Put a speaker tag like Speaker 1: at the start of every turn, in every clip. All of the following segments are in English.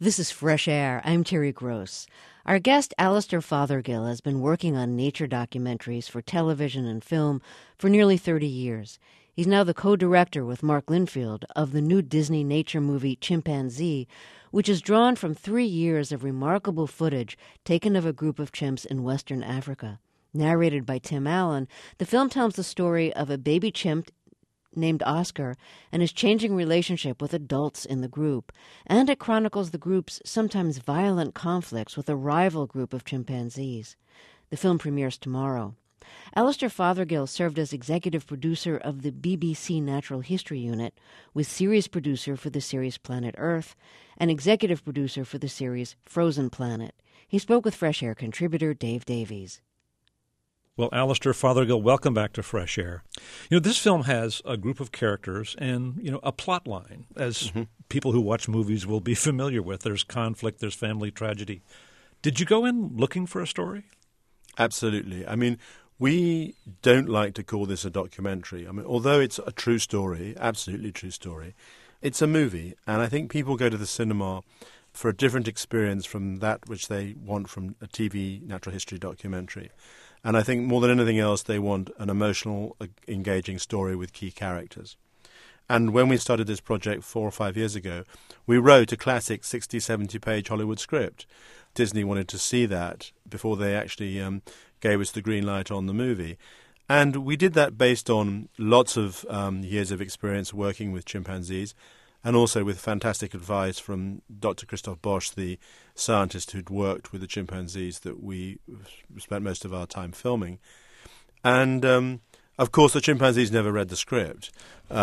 Speaker 1: This is Fresh Air. I'm Terry Gross. Our guest, Alistair Fothergill, has been working on nature documentaries for television and film for nearly 30 years. He's now the co-director with Mark Linfield of the new Disney nature movie Chimpanzee, which is drawn from 3 years of remarkable footage taken of a group of chimps in Western Africa. Narrated by Tim Allen, the film tells the story of a baby chimp named Oscar and his changing relationship with adults in the group, and it chronicles the group's sometimes violent conflicts with a rival group of chimpanzees. The film premieres tomorrow. Alistair Fothergill served as executive producer of the BBC Natural History Unit, with series producer for the series Planet Earth, and executive producer for the series Frozen Planet. He spoke with Fresh Air contributor Dave Davies.
Speaker 2: Well, Alistair Fothergill, welcome back to Fresh Air. This film has a group of characters and, a plot line, as people who watch movies will be familiar with. There's conflict, there's family tragedy. Did you go in looking for a story?
Speaker 3: Absolutely. We don't like to call this a documentary. Although it's a true story, absolutely true story, it's a movie. And I think people go to the cinema for a different experience from that which they want from a TV natural history documentary. And I think more than anything else, they want an emotional, engaging story with key characters. And when we started this project 4 or 5 years ago, we wrote a classic 60, 70-page Hollywood script. Disney wanted to see that before they actually gave us the green light on the movie. And we did that based on lots of years of experience working with chimpanzees, and also with fantastic advice from Dr. Christoph Bosch, the scientist who'd worked with the chimpanzees that we spent most of our time filming. And, of course, the chimpanzees never read the script.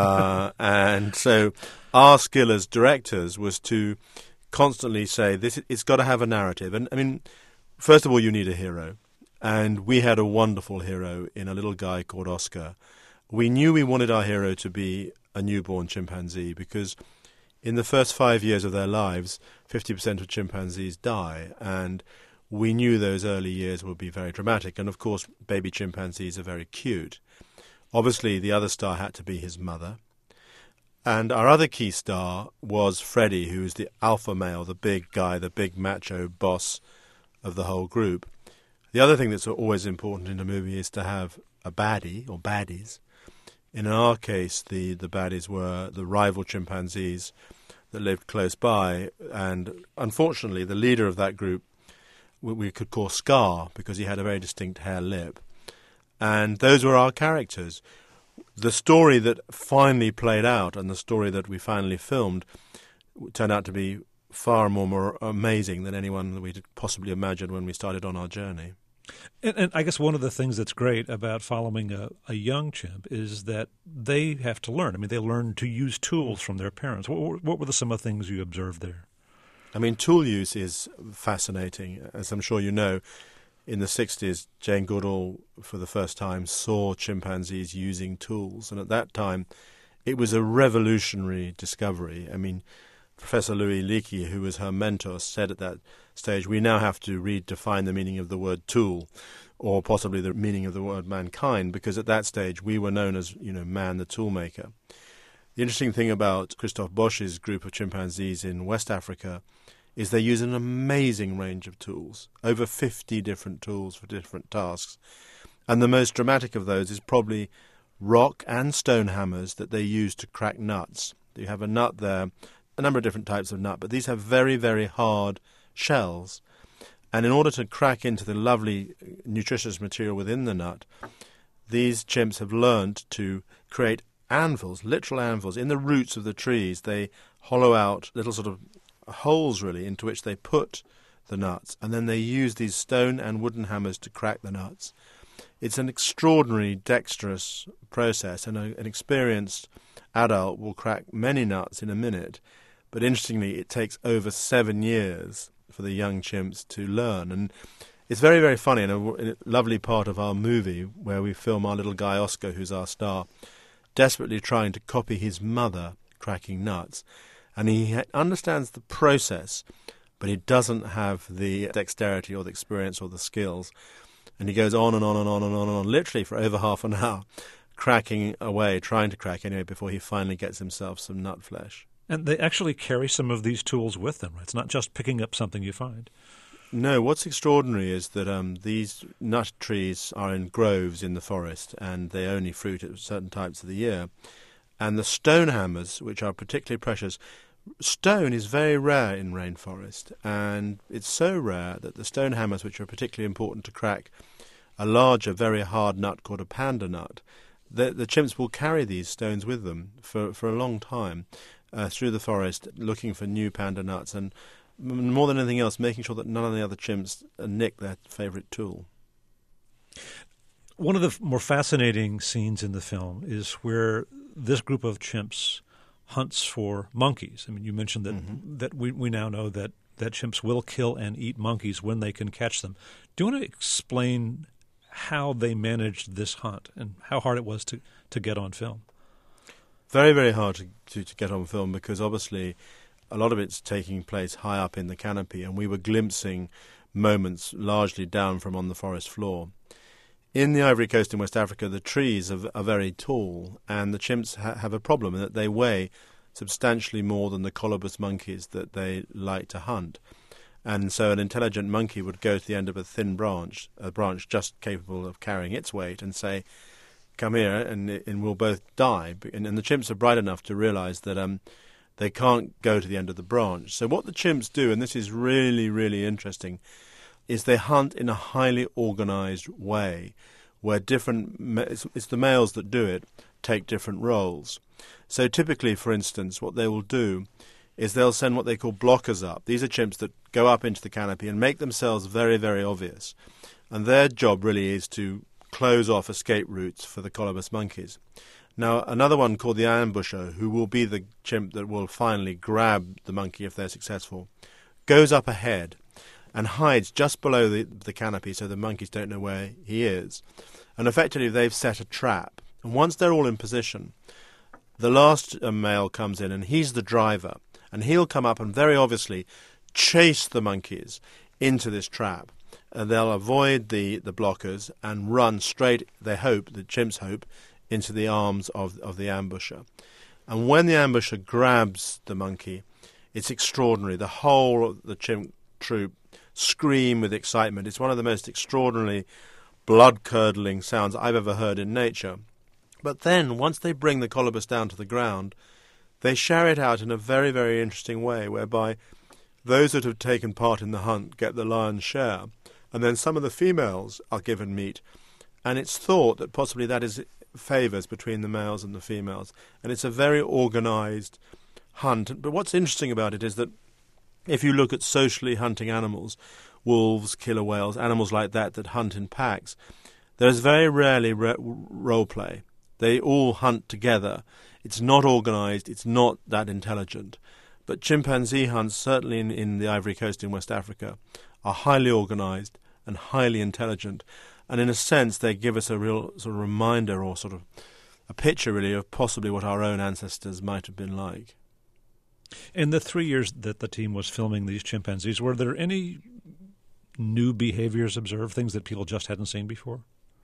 Speaker 3: And so our skill as directors was to constantly say, it's got to have a narrative. And, first of all, you need a hero. And we had a wonderful hero in a little guy called Oscar. We knew we wanted our hero to be a newborn chimpanzee because in the first 5 years of their lives, 50% of chimpanzees die, and we knew those early years would be very dramatic. And, of course, baby chimpanzees are very cute. Obviously, the other star had to be his mother. And our other key star was Freddie, who is the alpha male, the big guy, the big macho boss of the whole group. The other thing that's always important in a movie is to have a baddie or baddies. In our case, the baddies were the rival chimpanzees that lived close by, and unfortunately the leader of that group we could call Scar because he had a very distinct hair lip. And those were our characters. The story that finally played out and the story that we finally filmed turned out to be far more amazing than anyone that we could possibly imagine when we started on our journey.
Speaker 2: And I guess one of the things that's great about following a young chimp is that they have to learn. They learn to use tools from their parents. What were some of the things you observed there?
Speaker 3: Tool use is fascinating. As I'm sure you know, in the 60s, Jane Goodall, for the first time, saw chimpanzees using tools. And at that time, it was a revolutionary discovery. Professor Louis Leakey, who was her mentor, said at that stage, we now have to redefine the meaning of the word tool, or possibly the meaning of the word mankind, because at that stage we were known as, man the toolmaker. The interesting thing about Christoph Bosch's group of chimpanzees in West Africa is they use an amazing range of tools, over 50 different tools for different tasks. And the most dramatic of those is probably rock and stone hammers that they use to crack nuts. You have a nut there, a number of different types of nut, but these have very, very hard shells. And in order to crack into the lovely nutritious material within the nut, these chimps have learned to create anvils, literal anvils. In the roots of the trees, they hollow out little sort of holes, really, into which they put the nuts, and then they use these stone and wooden hammers to crack the nuts. It's an extraordinary, dexterous process, and an experienced adult will crack many nuts in a minute. But interestingly, it takes over 7 years for the young chimps to learn. And it's very, very funny, and a lovely part of our movie where we film our little guy Oscar, who's our star, desperately trying to copy his mother cracking nuts. And he understands the process, but he doesn't have the dexterity or the experience or the skills. And he goes on and on and on and on and on, literally for over half an hour, cracking away, trying to crack anyway, before he finally gets himself some nut flesh.
Speaker 2: And they actually carry some of these tools with them, right? It's not just picking up something you find.
Speaker 3: No, what's extraordinary is that these nut trees are in groves in the forest, and they only fruit at certain times of the year. And the stone hammers, which are particularly precious, stone is very rare in rainforest, and it's so rare that the stone hammers, which are particularly important to crack a larger, very hard nut called a panda nut, the chimps will carry these stones with them for a long time through the forest, looking for new panda nuts, and more than anything else, making sure that none of the other chimps nick their favourite tool.
Speaker 2: One of the more fascinating scenes in the film is where this group of chimps hunts for monkeys. I mean, you mentioned that we now know that chimps will kill and eat monkeys when they can catch them. Do you want to explain how they managed this hunt and how hard it was to get on film?
Speaker 3: Very, very hard to get on film, because obviously a lot of it's taking place high up in the canopy, and we were glimpsing moments largely down from on the forest floor. In the Ivory Coast in West Africa, the trees are very tall, and the chimps have a problem in that they weigh substantially more than the colobus monkeys that they like to hunt. And so an intelligent monkey would go to the end of a thin branch, a branch just capable of carrying its weight, and say, "Come here," and we'll both die. And the chimps are bright enough to realize that they can't go to the end of the branch. So what the chimps do, and this is really, really interesting, is they hunt in a highly organized way, where it's the males that do it, take different roles. So typically, for instance, what they will do is they'll send what they call blockers up. These are chimps that go up into the canopy and make themselves very, very obvious. And their job really is to close off escape routes for the colobus monkeys. Now, another one called the ambusher, who will be the chimp that will finally grab the monkey if they're successful, goes up ahead and hides just below the canopy so the monkeys don't know where he is. And effectively they've set a trap. And once they're all in position, the last male comes in, and he's the driver. And he'll come up and very obviously chase the monkeys into this trap. And they'll avoid the blockers and run straight, the chimps hope, into the arms of the ambusher. And when the ambusher grabs the monkey, it's extraordinary. The whole of the chimp troop scream with excitement. It's one of the most extraordinarily blood-curdling sounds I've ever heard in nature. But then, once they bring the colobus down to the ground, they share it out in a very, very interesting way, whereby those that have taken part in the hunt get the lion's share, and then some of the females are given meat. And it's thought that possibly that is favours between the males and the females. And it's a very organised hunt. But what's interesting about it is that if you look at socially hunting animals, wolves, killer whales, animals like that hunt in packs, there's very rarely role play. They all hunt together. It's not organised. It's not that intelligent. But chimpanzee hunts, certainly in the Ivory Coast in West Africa, are highly organised and highly intelligent. And in a sense, they give us a real sort of reminder, or sort of a picture, really, of possibly what our own ancestors might have been like.
Speaker 2: In the 3 years that the team was filming these chimpanzees, were there any new behaviors observed, things that people just hadn't seen before?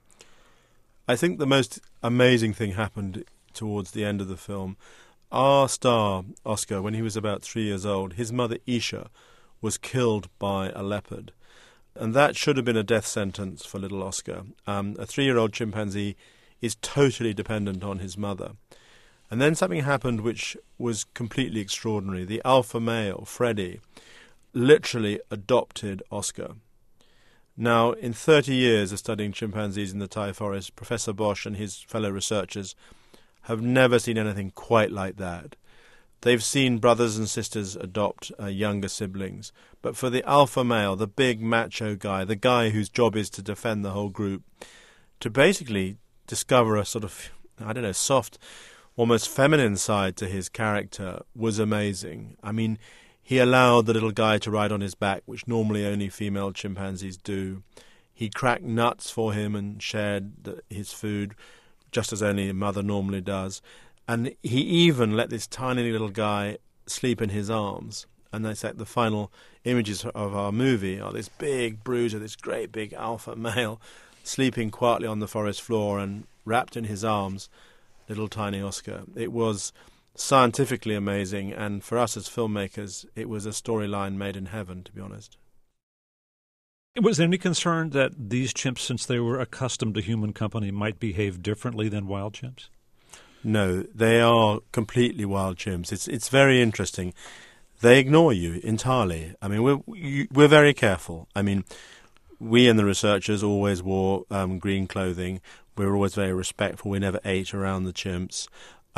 Speaker 3: I think the most amazing thing happened towards the end of the film. Our star, Oscar, when he was about 3 years old, his mother, Isha, was killed by a leopard. And that should have been a death sentence for little Oscar. A 3-year-old chimpanzee is totally dependent on his mother. And then something happened which was completely extraordinary. The alpha male, Freddie, literally adopted Oscar. Now, in 30 years of studying chimpanzees in the Thai forest, Professor Bosch and his fellow researchers have never seen anything quite like that. They've seen brothers and sisters adopt younger siblings. But for the alpha male, the big macho guy, the guy whose job is to defend the whole group, to basically discover a sort of, soft, almost feminine side to his character was amazing. I mean, he allowed the little guy to ride on his back, which normally only female chimpanzees do. He cracked nuts for him and shared his food, just as only a mother normally does. And he even let this tiny little guy sleep in his arms. And that's like the final images of our movie are this big bruiser, this great big alpha male, sleeping quietly on the forest floor and wrapped in his arms, little tiny Oscar. It was scientifically amazing, and for us as filmmakers, it was a storyline made in heaven, to be honest.
Speaker 2: Was there any concern that these chimps, since they were accustomed to human company, might behave differently than wild chimps?
Speaker 3: No, they are completely wild chimps. It's very interesting. They ignore you entirely. I mean, we're very careful. I mean, we and the researchers always wore green clothing. We were always very respectful. We never ate around the chimps.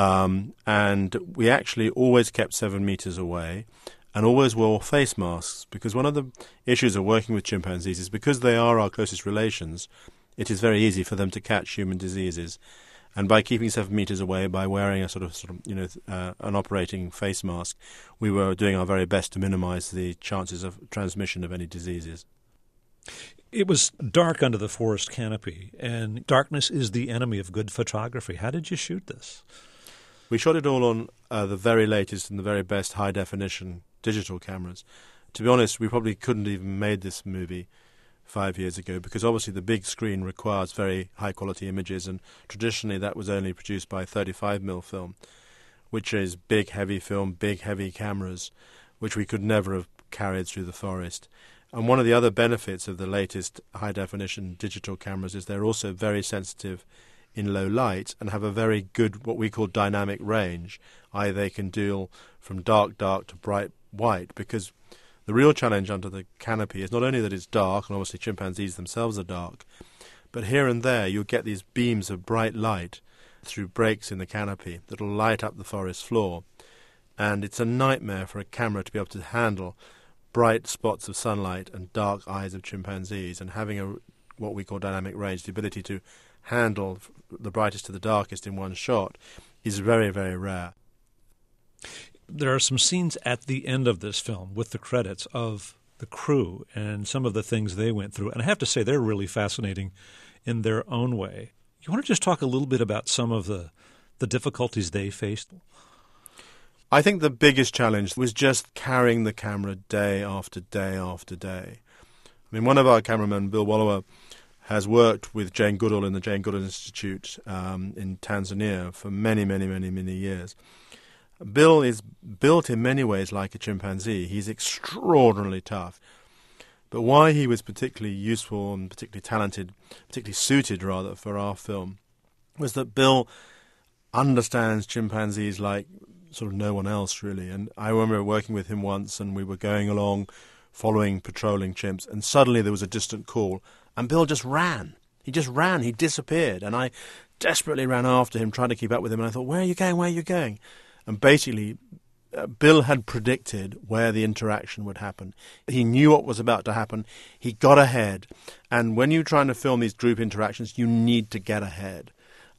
Speaker 3: And we actually always kept 7 meters away and always wore face masks, because one of the issues of working with chimpanzees is because they are our closest relations, it is very easy for them to catch human diseases. And by keeping 7 meters away, by wearing a sort of an operating face mask, we were doing our very best to minimize the chances of transmission of any diseases.
Speaker 2: It was dark under the forest canopy, and darkness is the enemy of good photography. How did you shoot this?
Speaker 3: We shot it all on the very latest and the very best high-definition digital cameras. To be honest, we probably couldn't even made this movie 5 years ago, because obviously the big screen requires very high-quality images, and traditionally that was only produced by 35mm film, which is big, heavy film, big, heavy cameras, which we could never have carried through the forest. And one of the other benefits of the latest high-definition digital cameras is they're also very sensitive in low light and have a very good, what we call dynamic range. i.e. they can deal from dark to bright white, because the real challenge under the canopy is not only that it's dark, and obviously chimpanzees themselves are dark, but here and there you'll get these beams of bright light through breaks in the canopy that will light up the forest floor. And it's a nightmare for a camera to be able to handle bright spots of sunlight and dark eyes of chimpanzees, and having what we call dynamic range, the ability to handle the brightest to the darkest in one shot, is very, very rare.
Speaker 2: There are some scenes at the end of this film with the credits of the crew and some of the things they went through, and I have to say they're really fascinating in their own way. You want to just talk a little bit about some of the difficulties they faced?
Speaker 3: I think the biggest challenge was just carrying the camera day after day after day. I mean, one of our cameramen, Bill Wallowa, has worked with Jane Goodall in the Jane Goodall Institute in Tanzania for many, many, many, many years. Bill is built in many ways like a chimpanzee. He's extraordinarily tough. But why he was particularly useful and particularly talented, particularly suited rather for our film, was that Bill understands chimpanzees like sort of no one else really. And I remember working with him once, and we were going along following patrolling chimps, and suddenly there was a distant call, and Bill just ran. He just ran. He disappeared. And I desperately ran after him, trying to keep up with him. And I thought, where are you going? Where are you going? And basically, Bill had predicted where the interaction would happen. He knew what was about to happen. He got ahead. And when you're trying to film these group interactions, you need to get ahead.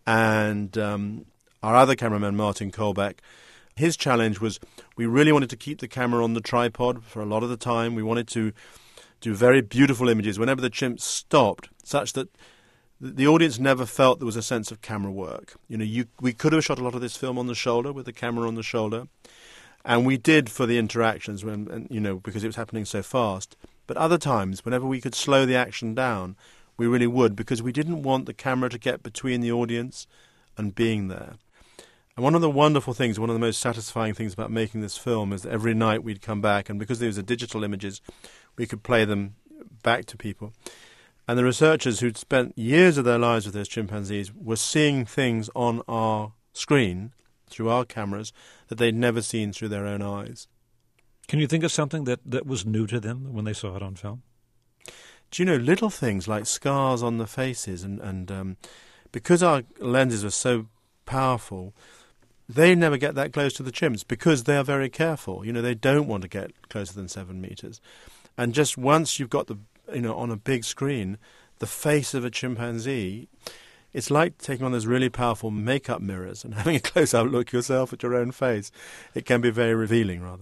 Speaker 3: And our other cameraman, Martin Kolbeck, his challenge was we really wanted to keep the camera on the tripod for a lot of the time. We wanted to do very beautiful images whenever the chimps stopped, such that the audience never felt there was a sense of camera work. We could have shot a lot of this film on the shoulder, with the camera on the shoulder, and we did for the interactions because it was happening so fast. But other times, whenever we could slow the action down, we really would, because we didn't want the camera to get between the audience and being there. And one of the wonderful things, one of the most satisfying things about making this film is that every night we'd come back, and because these are digital images, we could play them back to people. And the researchers who'd spent years of their lives with those chimpanzees were seeing things on our screen, through our cameras, that they'd never seen through their own eyes.
Speaker 2: Can you think of something that was new to them when they saw it on film?
Speaker 3: Do you know, little things like scars on the faces, and because our lenses are so powerful, they never get that close to the chimps because they are very careful. They don't want to get closer than 7 meters. And just once you've got on a big screen, the face of a chimpanzee, it's like taking on those really powerful makeup mirrors and having a close-up look yourself at your own face. It can be very revealing, rather.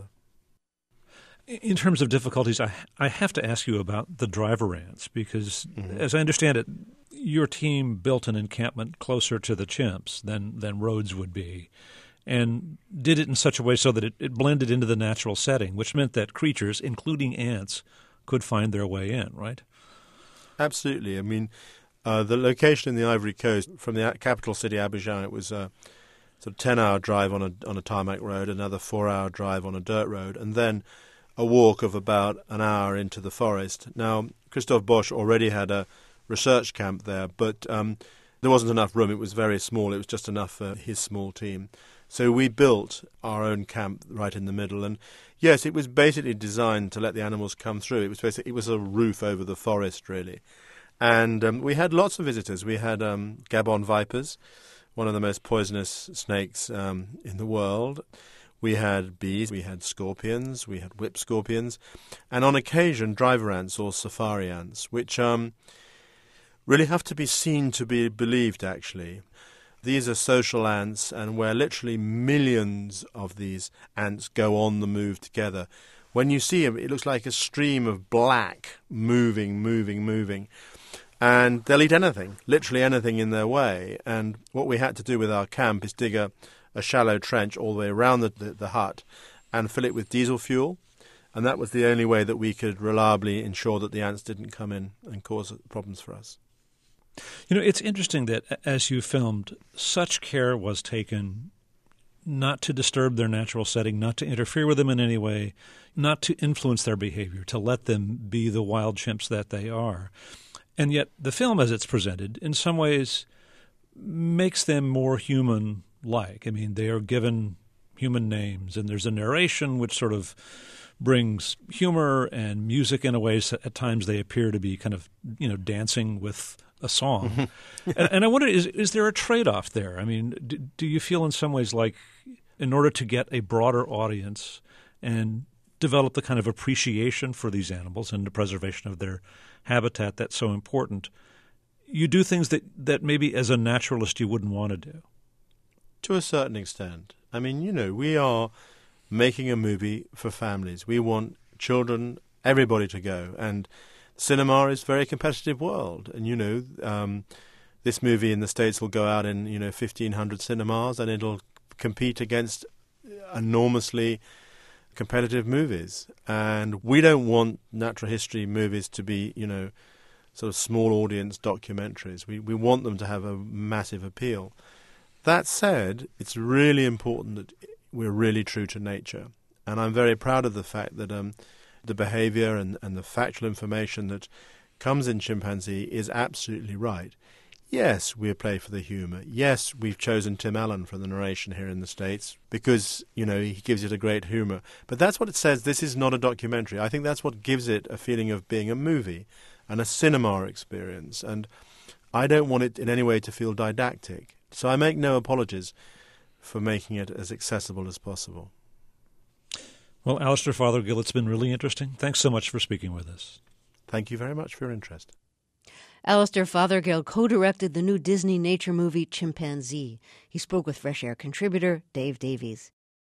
Speaker 2: In terms of difficulties, I have to ask you about the driver ants, because as I understand it, your team built an encampment closer to the chimps than roads would be, and did it in such a way so that it blended into the natural setting, which meant that creatures, including ants, could find their way in, right?
Speaker 3: Absolutely. I mean, the location in the Ivory Coast, from the capital city, Abidjan, it was sort of 10-hour drive on a tarmac road, another 4-hour drive on a dirt road, and then a walk of about an hour into the forest. Now, Christoph Bosch already had a research camp there, but there wasn't enough room. It was very small. It was just enough for his small team. So we built our own camp right in the middle. And yes, it was basically designed to let the animals come through. It was a roof over the forest, really. And we had lots of visitors. We had Gabon vipers, one of the most poisonous snakes in the world. We had bees, we had scorpions, we had whip scorpions, and on occasion driver ants or safari ants, which really have to be seen to be believed, actually. These are social ants, and where literally millions of these ants go on the move together. When you see them, it looks like a stream of black moving. And they'll eat anything, literally anything in their way. And what we had to do with our camp is dig a shallow trench all the way around the hut and fill it with diesel fuel. And that was the only way that we could reliably ensure that the ants didn't come in and cause problems for us.
Speaker 2: You know, it's interesting that as you filmed, such care was taken not to disturb their natural setting, not to interfere with them in any way, not to influence their behavior, to let them be the wild chimps that they are. And yet the film, as it's presented, in some ways makes them more human-like. I mean, they are given human names, and there's a narration which sort of brings humor and music in a way. So at times they appear to be kind of, dancing with a song. And I wonder, is there a trade-off there? I mean, do you feel in some ways like in order to get a broader audience and develop the kind of appreciation for these animals and the preservation of their habitat that's so important, you do things that maybe as a naturalist you wouldn't want to do?
Speaker 3: To a certain extent. I mean, we are making a movie for families. We want children, everybody to go. And cinema is a very competitive world. And, this movie in the States will go out in, 1,500 cinemas, and it'll compete against enormously competitive movies. And we don't want natural history movies to be, sort of small audience documentaries. We want them to have a massive appeal. That said, it's really important that we're really true to nature. And I'm very proud of the fact that the behavior and the factual information that comes in Chimpanzee is absolutely right. Yes, we play for the humour. Yes, we've chosen Tim Allen for the narration here in the States because, he gives it a great humour. But that's what it says. This is not a documentary. I think that's what gives it a feeling of being a movie and a cinema experience. And I don't want it in any way to feel didactic. So I make no apologies for making it as accessible as possible.
Speaker 2: Well, Alistair Fothergill, it's been really interesting. Thanks so much for speaking with us.
Speaker 3: Thank you very much for your interest.
Speaker 1: Alistair Fothergill co-directed the new Disney nature movie Chimpanzee. He spoke with Fresh Air contributor Dave Davies.